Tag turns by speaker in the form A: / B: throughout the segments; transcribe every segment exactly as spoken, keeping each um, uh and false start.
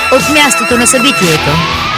A: от мястото на събитието.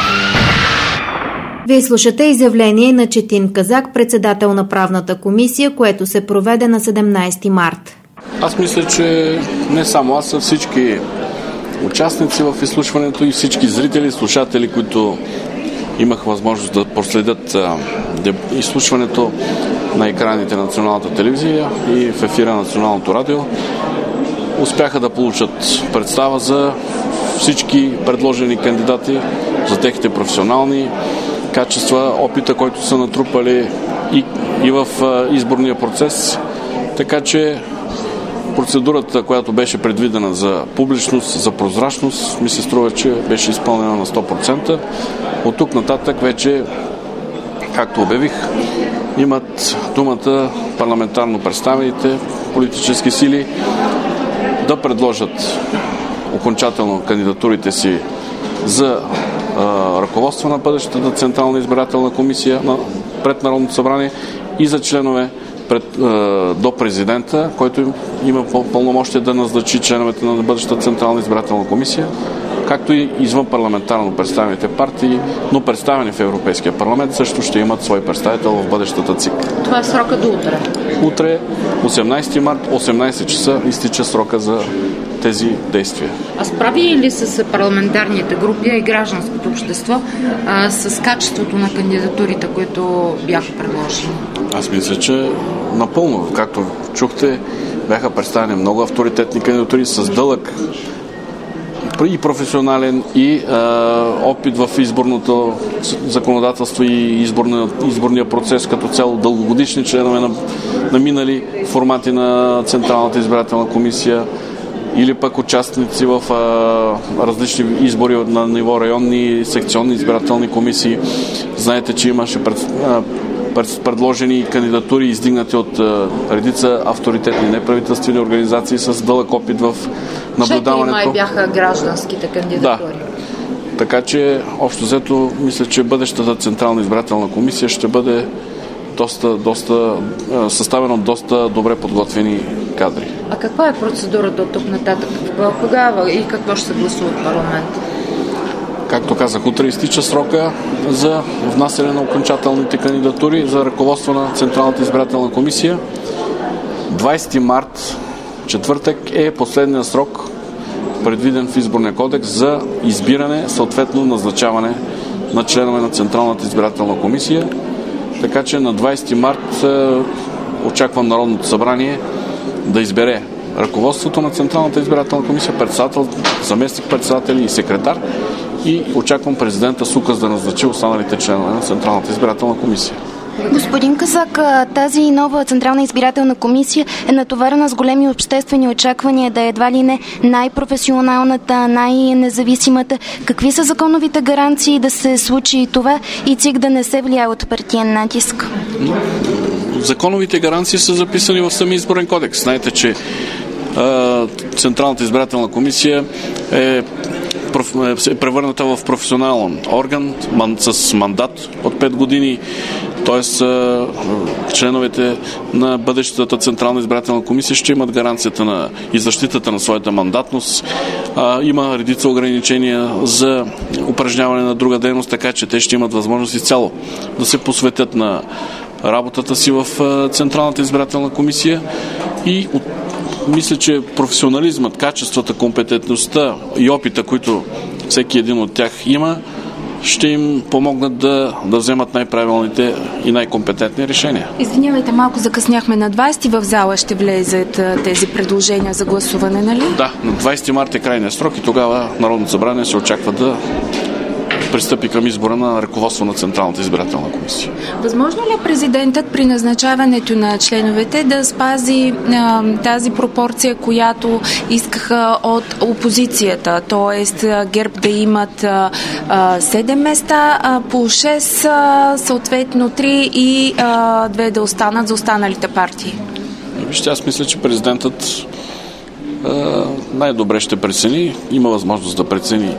B: Вие слушате изявление на Четин Казак, председател на правната комисия, което се проведе на седемнайсети март.
C: Аз мисля, че не само аз, а всички участници в изслушването и всички зрители, слушатели, които имах възможност да проследят изслушването на екраните на Националната телевизия и в ефира на Националното радио, успяха да получат представа за всички предложени кандидати, за техните професионални качества, опита, който са натрупали и, и в изборния процес. Така че процедурата, която беше предвидена за публичност, за прозрачност, ми се струва, че беше изпълнена на сто процента. От тук нататък вече, както обявих, имат думата парламентарно представените политически сили да предложат окончателно кандидатурите си за а, ръководство на бъдещата Централна избирателна комисия на, пред Народното събрание и за членове пред, а, до президента, който има пълномощие да назначи членовете на бъдещата Централна избирателна комисия, както и извън парламентарно представените партии, но представени в Европейския парламент, също ще имат свой представител в бъдещата ЦИК.
D: Това е срока до утре?
C: Утре, осемнайсети март, осемнайсет часа, изтича срока за тези действия.
D: А справи ли с парламентарните групи и гражданското общество а, с качеството на кандидатурите, които бяха предложени?
C: Аз мисля, че напълно, както чухте, бяха представени много авторитетни кандидатури с дълъг и професионален и а, опит в изборното законодателство и изборния, изборния процес като цяло, дългогодишни членове на, на минали формати на Централната избирателна комисия или пък участници в а, различни избори на ниво районни, секционни избирателни комисии. Знаете, че имаше пред, а, пред, предложени кандидатури, издигнати от а, редица авторитетни неправителствени организации с дълъг опит в наблюдаването.
D: Четири май бяха гражданските кандидатури.
C: Да. Така че, общо взето, мисля, че бъдещата Централна избирателна комисия ще бъде доста, доста съставена от доста добре подготвени кадри.
D: А каква е процедурата от тук нататък? Кога и какво ще се гласува в парламент?
C: Както казах, утре изтича срока за внасяне на окончателните кандидатури за ръководство на Централната избирателна комисия. двайсети март, четвъртък, е последния срок, предвиден в Изборния кодекс за избиране, съответно назначаване на членове на Централната избирателна комисия. Така че на двайсети март е, очаквам Народното събрание да избере ръководството на Централната избирателна комисия, председател, заместник-председатели и секретар, и очаквам президента с указ да назначи останалите членове на Централната избирателна комисия.
E: Господин Казак, тази нова Централна избирателна комисия е натоварена с големи обществени очаквания да е едва ли не най-професионалната, най-независимата. Какви са законовите гаранции да се случи това и ЦИК да не се влияе от партиен натиск?
C: Законовите гаранции са записани в самия изборен кодекс. Знаете, че а, Централната избирателна комисия е е превърната в професионален орган с мандат от пет години, т.е. членовете на бъдещата Централна избирателна комисия ще имат гаранцията на и защитата на своята мандатност. Има редица ограничения за упражняване на друга дейност, така че те ще имат възможност изцяло да се посветят на работата си в Централната избирателна комисия и от мисля, че професионализмът, качествата, компетентността и опита, които всеки един от тях има, ще им помогнат да, да вземат най-правилните и най-компетентни решения.
F: Извинявайте, малко закъсняхме. На двайсети в зала ще влезат тези предложения за гласуване, нали?
C: Да, на двайсети март е крайният срок и тогава Народното събрание се очаква да пристъпи към избора на ръководство на Централната избирателна комисия.
F: Възможно ли е президентът при назначаването на членовете да спази а, тази пропорция, която искаха от опозицията, т.е. ГЕРБ да имат а, а, седем места, а по шест, а, съответно три и а, две да останат за останалите партии?
C: Вижте, аз мисля, че президентът а, най-добре ще прецени, има възможност да прецени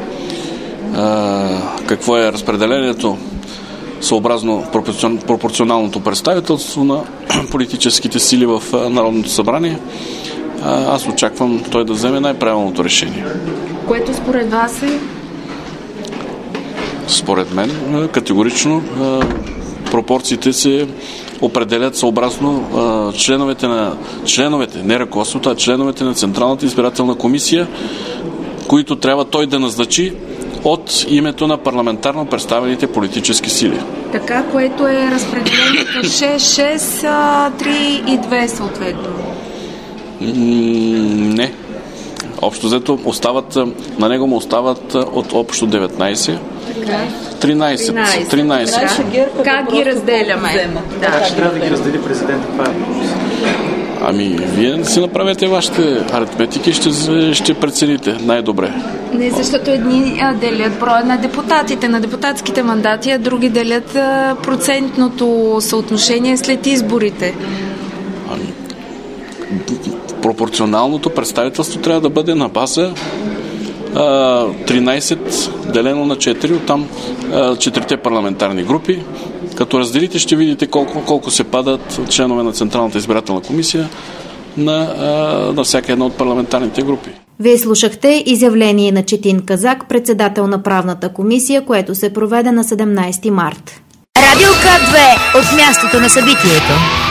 C: какво е разпределението съобразно пропорционалното представителство на политическите сили в Народното събрание. Аз очаквам той да вземе най-правилното решение.
F: Което според вас е?
C: според мен, категорично пропорциите се определят съобразно членовете на членовете, не ръководството, а членовете на Централната избирателна комисия, които трябва той да назначи от името на парламентарно представените политически сили.
F: Така, което е разпределението шест шест, три и две съответно.
C: Не. Общо взето остават, на него му остават от общо деветнайсет.
F: Така.
C: тринайсет. тринайсет.
F: Как ги разделяме?
G: Така ще трябва да ги раздели президента.
C: Ами, вие си направете вашите аритметики, ще, ще прецените най-добре.
F: Не, защото едни делят броя на депутатите, на депутатските мандати, а други делят процентното съотношение след изборите.
C: Ами, пропорционалното представителство трябва да бъде на база а, тринайсет делено на четири, оттам четирите парламентарни групи. Като разделите, ще видите колко, колко се падат членове на Централната избирателна комисия на, а, на всяка една от парламентарните групи.
B: Вие слушахте изявление на Четин Казак, председател на правната комисия, което се проведе на седемнайсети март.
A: Радио К две от мястото на събитието.